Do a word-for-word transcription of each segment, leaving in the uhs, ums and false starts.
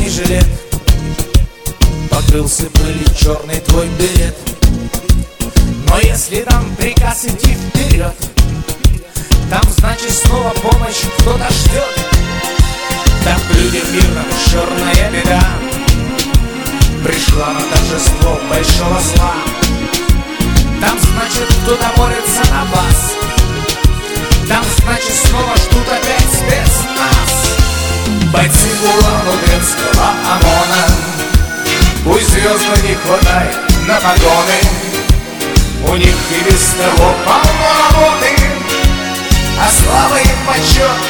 бронежилет, покрылся пылью черный твой билет. Но если там приказ идти вперед, там значит снова помощь кто-то ждет. Там к людям мирным черная беда пришла на торжество большого зла. Там значит кто-то борется на вас, там значит снова ждут опять спецназ. Бойцы Улан-Удэнского ОМОНа, пусть звезд не хватает на погоны, у них и без того полно работы, а слава и почет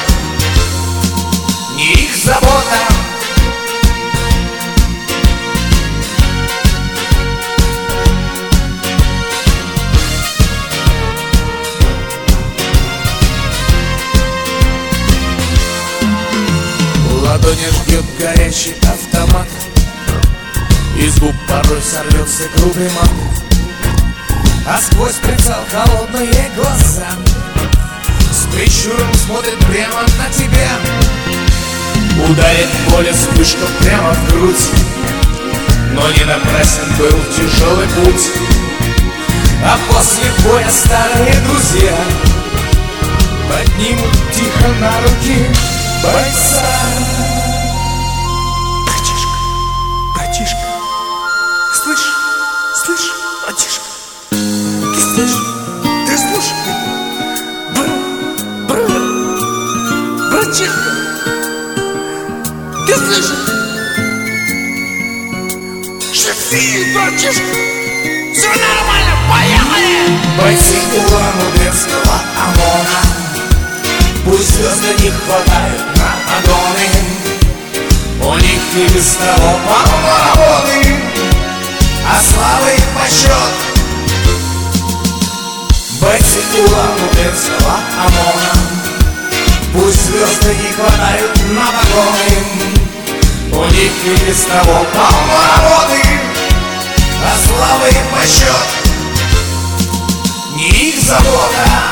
не их забота. Ладони ждет горячий автомат, из губ порой сорвется грубый мат, а сквозь прицел холодные глаза с прищуром смотрит прямо на тебя. Ударит боли вспышка прямо в грудь, но не напрасен был тяжелый путь. А после боя старые друзья поднимут тихо на руки бойца. Братишка, братишка, слышь, слышь, братишка, ты слышишь, ты слушай, бр, бр, братишка, ты слышишь? Живи, братишка, все нормально, поехали! Бойцы Улан-Удэнского ОМОНа, пусть звезды не хватает на погоны, у них и без того полно работы, а славы и почет. Бойцы Улан-Удэнского ОМОНа, пусть звезды не хватает на погоны, у них и без того полно работы, а славы и почет не их забота.